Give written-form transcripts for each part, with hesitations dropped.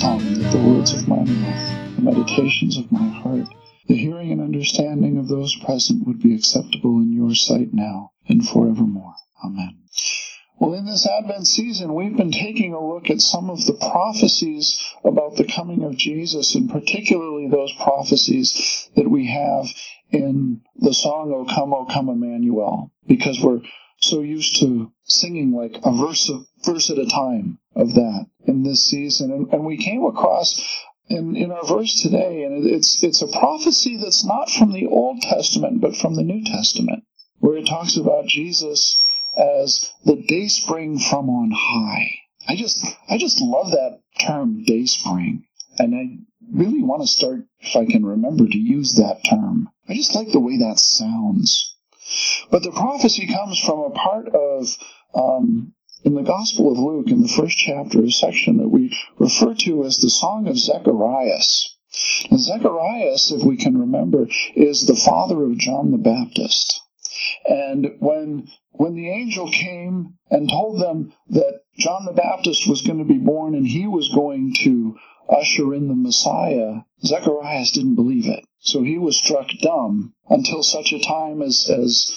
that the words of my mouth, the meditations of my heart, the hearing and understanding of those present would be acceptable in your sight now and forevermore. Amen. Well, in this Advent season, we've been taking a look at some of the prophecies about the coming of Jesus, and particularly those prophecies that we have in the song, O Come, Emmanuel, because we're so used to singing like a verse at a time of that in this season. And we came across in our verse today, and it's a prophecy that's not from the Old Testament, but from the New Testament, where it talks about Jesus as the dayspring from on high. I just love that term, dayspring, and I really want to start, if I can remember, to use that term. I just like the way that sounds. But the prophecy comes from a part of, in the Gospel of Luke, in the first chapter, a section that we refer to as the Song of Zacharias. And Zacharias, if we can remember, is the father of John the Baptist. And when the angel came and told them that John the Baptist was going to be born and he was going to usher in the Messiah, Zacharias didn't believe it. So he was struck dumb until such a time as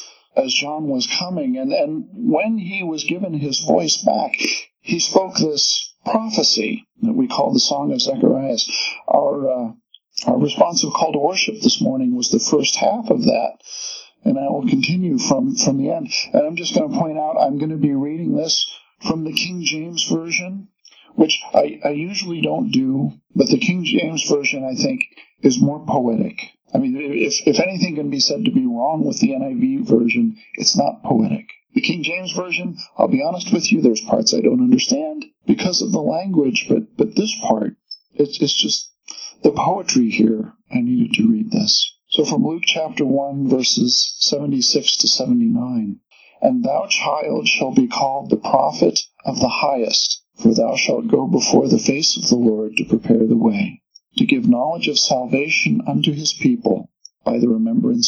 John was coming. And when he was given his voice back, he spoke this prophecy that we call the Song of Zacharias. Our responsive call to worship this morning was the first half of that. And I will continue from the end. And I'm just going to point out, I'm going to be reading this from the King James Version, which I usually don't do, but the King James Version, I think, is more poetic. I mean, if anything can be said to be wrong with the NIV version, it's not poetic. The King James Version, I'll be honest with you, there's parts I don't understand because of the language, but this part, it's just the poetry here. I needed to read this. So from Luke chapter 1, verses 76 to 79, And thou, child, shall be called the prophet of the highest, for thou shalt go before the face of the Lord to prepare the way, to give knowledge of salvation unto his people, by the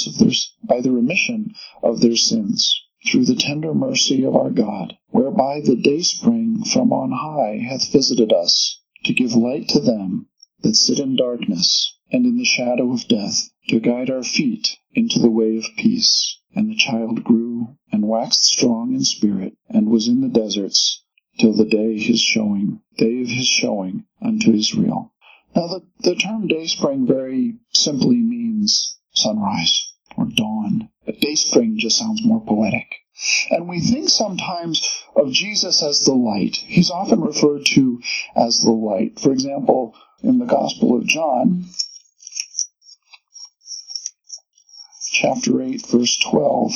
remission of their sins, through the tender mercy of our God, whereby the dayspring from on high hath visited us, to give light to them that sit in darkness and in the shadow of death, to guide our feet into the way of peace. And the child grew and waxed strong in spirit, and was in the deserts till the day of his showing unto Israel. Now the term dayspring very simply means sunrise or dawn. But dayspring just sounds more poetic. And we think sometimes of Jesus as the light. He's often referred to as the light. For example, in the Gospel of John, chapter 8, verse 12.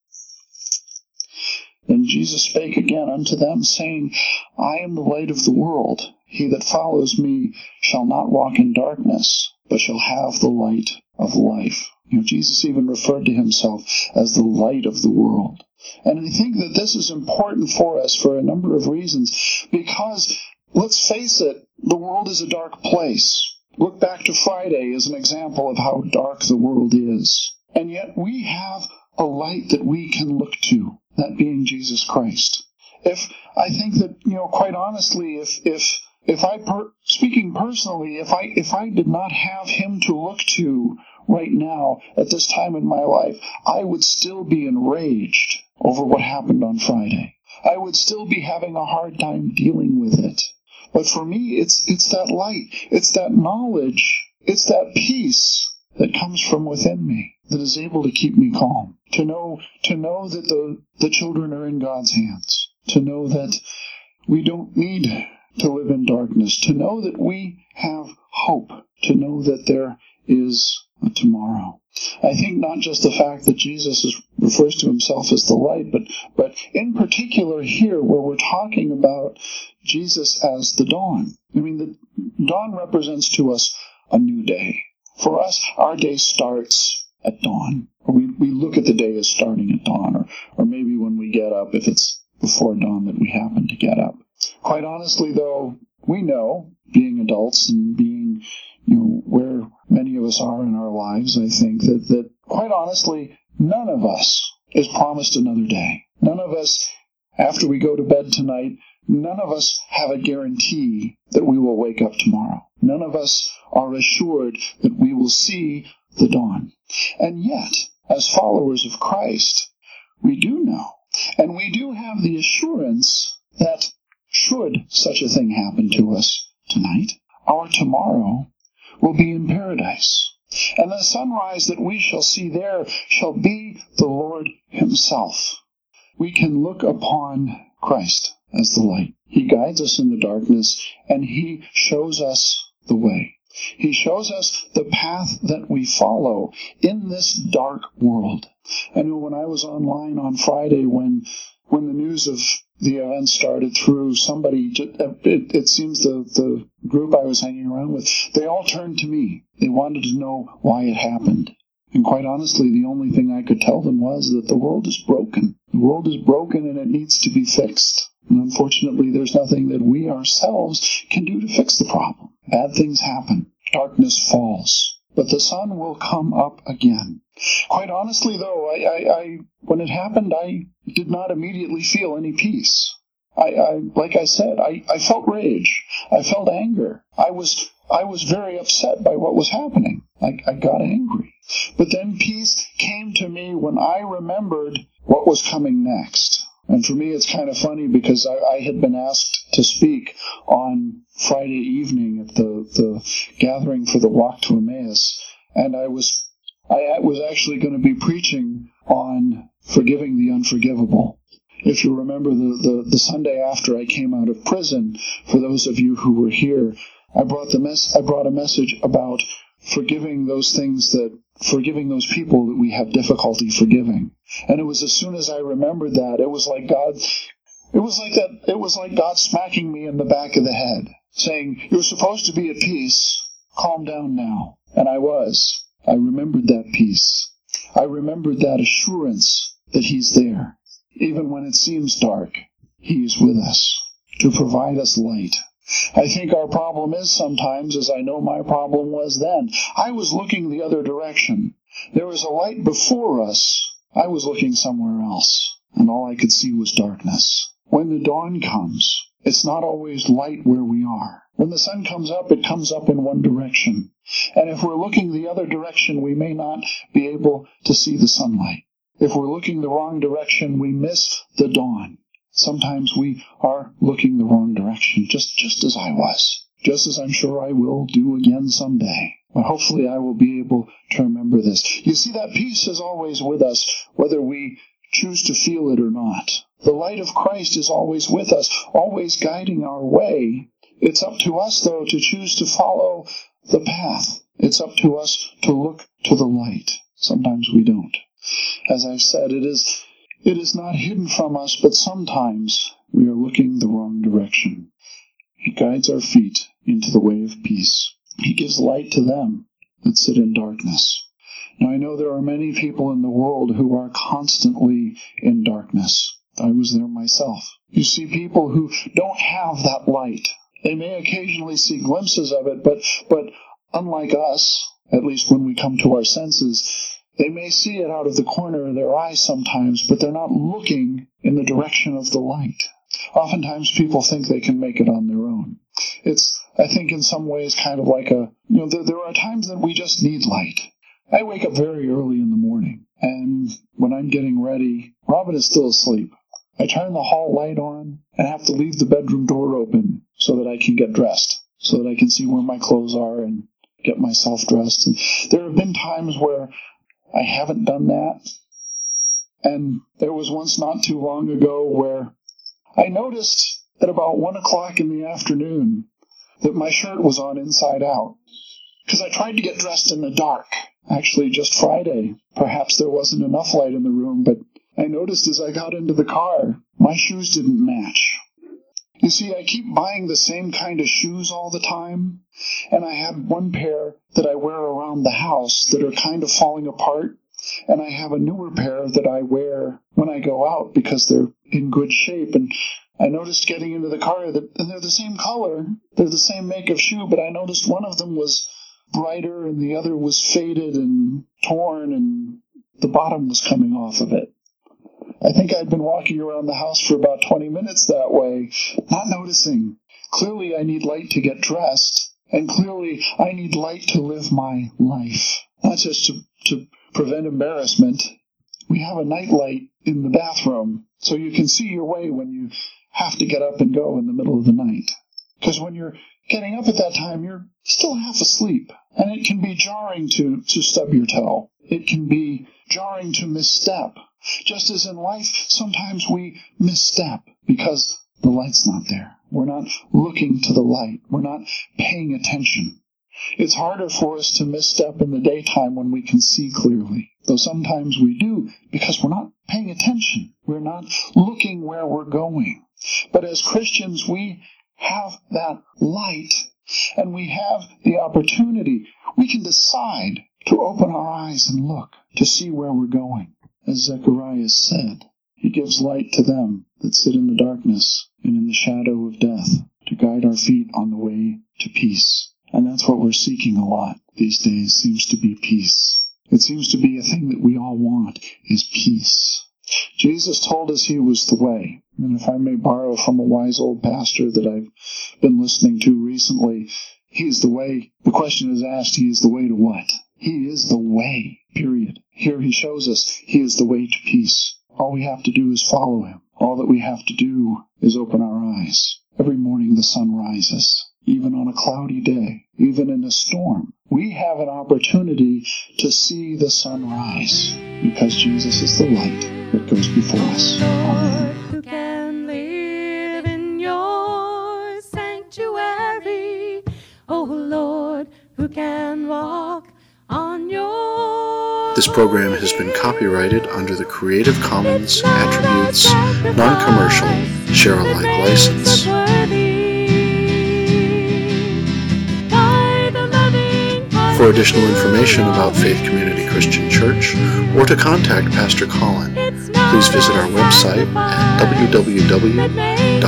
Then Jesus spake again unto them, saying, I am the light of the world. He that follows me shall not walk in darkness, but shall have the light of life. Jesus even referred to himself as the light of the world. And I think that this is important for us for a number of reasons, because, let's face it, the world is a dark place. Look back to Friday as an example of how dark the world is. And yet we have a light that we can look to, that being Jesus Christ. I think that, quite honestly, speaking personally, if I did not have him to look to right now at this time in my life, I would still be enraged over what happened on Friday. I would still be having a hard time dealing with it. But for me, it's that light, it's that knowledge, it's that peace that comes from within me that is able to keep me calm. To know that the children are in God's hands. To know that we don't need to live in darkness. To know that we have hope. To know that there is a tomorrow. I think not just the fact that Jesus refers to himself as the light, but in particular here where we're talking about Jesus as the dawn. I mean, the dawn represents to us a new day. For us, our day starts at dawn. Or we look at the day as starting at dawn, or maybe when we get up, if it's before dawn that we happen to get up. Quite honestly, though, we know, being adults and being, where many of us are in our lives, I think that quite honestly, none of us is promised another day. None of us, after we go to bed tonight, None of us have a guarantee that we will wake up tomorrow. None of us are assured that we will see the dawn. And yet, as followers of Christ, we do know, and we do have the assurance that should such a thing happen to us tonight, our tomorrow will be in paradise. And the sunrise that we shall see there shall be the Lord himself. We can look upon Christ as the light. He guides us in the darkness, and he shows us the way. He shows us the path that we follow in this dark world. I know when I was online on Friday, when the news of the event started through, somebody, it seems the group I was hanging around with, they all turned to me. They wanted to know why it happened. And quite honestly, the only thing I could tell them was that the world is broken. The world is broken and it needs to be fixed. And unfortunately, there's nothing that we ourselves can do to fix the problem. Bad things happen. Darkness falls. But the sun will come up again. Quite honestly, though, when it happened, I did not immediately feel any peace. Like I said, I felt rage. I felt anger. I was very upset by what was happening. I got angry. But then peace came to me when I remembered what was coming next. And for me, it's kind of funny because I had been asked to speak on Friday evening at the gathering for the Walk to Emmaus, and I was actually going to be preaching on forgiving the unforgivable. If you remember the Sunday after I came out of prison, for those of you who were here, I brought a message about forgiving those people that we have difficulty forgiving. And it was as soon as I remembered that, it was like God smacking me in the back of the head, saying, "You're supposed to be at peace. Calm down now." And I was. I remembered that peace. I remembered that assurance that he's there. Even when it seems dark, he is with us to provide us light. I think our problem is sometimes, as I know my problem was then, I was looking the other direction. There was a light before us. I was looking somewhere else, and all I could see was darkness. When the dawn comes, it's not always light where we are. When the sun comes up, it comes up in one direction. And if we're looking the other direction, we may not be able to see the sunlight. If we're looking the wrong direction, we miss the dawn. Sometimes we are looking the wrong direction, just as I was. Just as I'm sure I will do again someday. But hopefully I will be able to remember this. You see, that peace is always with us, whether we choose to feel it or not. The light of Christ is always with us, always guiding our way. It's up to us, though, to choose to follow the path. It's up to us to look to the light. Sometimes we don't. As I've said, it is not hidden from us, but sometimes we are looking the wrong direction. He guides our feet into the way of peace. He gives light to them that sit in darkness. Now, I know there are many people in the world who are constantly in darkness. I was there myself. You see people who don't have that light. They may occasionally see glimpses of it, but unlike us, at least when we come to our senses, they may see it out of the corner of their eye sometimes, but they're not looking in the direction of the light. Oftentimes people think they can make it on their own. It's, I think, in some ways kind of like there are times that we just need light. I wake up very early in the morning, and when I'm getting ready, Robin is still asleep. I turn the hall light on and have to leave the bedroom door open so that I can get dressed, so that I can see where my clothes are and get myself dressed. And there have been times where I haven't done that. And there was once not too long ago where I noticed at about 1 o'clock in the afternoon that my shirt was on inside out. Because I tried to get dressed in the dark. Actually, just Friday. Perhaps there wasn't enough light in the room, but I noticed as I got into the car, my shoes didn't match. You see, I keep buying the same kind of shoes all the time, and I have one pair that I wear around the house that are kind of falling apart, and I have a newer pair that I wear when I go out because they're in good shape. And I noticed getting into the car that, and they're the same color, they're the same make of shoe, but I noticed one of them was brighter and the other was faded and torn, and the bottom was coming off of it. I think I'd been walking around the house for about 20 minutes that way, not noticing. Clearly, I need light to get dressed, and clearly, I need light to live my life. Not just to prevent embarrassment. We have a night light in the bathroom, so you can see your way when you have to get up and go in the middle of the night. Because when you're getting up at that time, you're still half asleep, and it can be jarring to stub your toe. It can be jarring to misstep. Just as in life, sometimes we misstep because the light's not there. We're not looking to the light. We're not paying attention. It's harder for us to misstep in the daytime when we can see clearly, though sometimes we do because we're not paying attention. We're not looking where we're going. But as Christians, we have that light, and we have the opportunity. We can decide to open our eyes and look to see where we're going. As Zechariah said, he gives light to them that sit in the darkness and in the shadow of death, to guide our feet on the way to peace. And that's what we're seeking a lot these days, seems to be peace. It seems to be a thing that we all want, is peace. Jesus told us he was the way. And if I may borrow from a wise old pastor that I've been listening to recently, he is the way. The question is asked, he is the way to what? He is the way, period. Here he shows us he is the way to peace. All we have to do is follow him. All that we have to do is open our eyes. Every morning the sun rises. Even on a cloudy day, even in a storm, we have an opportunity to see the sun rise, because Jesus is the light that goes before us. Amen. Who can live in your sanctuary? Oh Lord, who can walk on your... This program has been copyrighted under the Creative Commons Attributes Non-Commercial Share-alike license. For additional information about Faith Community Christian Church, or to contact Pastor Colin, please visit our website at www.faithc3.org.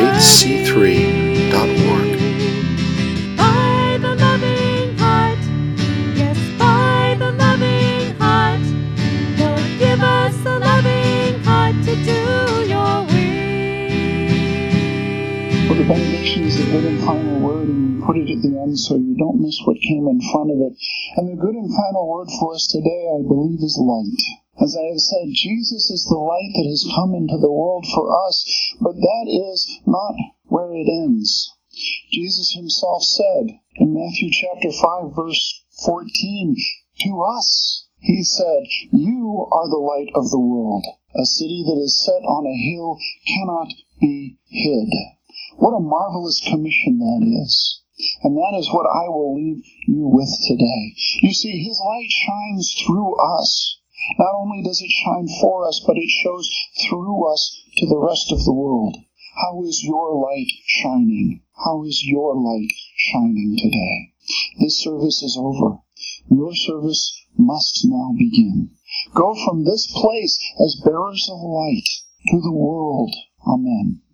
By the loving heart, yes, by the loving heart, Lord, give us a loving heart to do your will. Well, the benediction is the good and final word, and we put it at the end so you don't miss what came in front of it. And the good and final word for us today, I believe, is light. As I have said, Jesus is the light that has come into the world for us, but that is not where it ends. Jesus himself said in Matthew chapter 5, verse 14, to us, he said, you are the light of the world. A city that is set on a hill cannot be hid. What a marvelous commission that is. And that is what I will leave you with today. You see, his light shines through us. Not only does it shine for us, but it shows through us to the rest of the world. How is your light shining? How is your light shining today? This service is over. Your service must now begin. Go from this place as bearers of light to the world. Amen.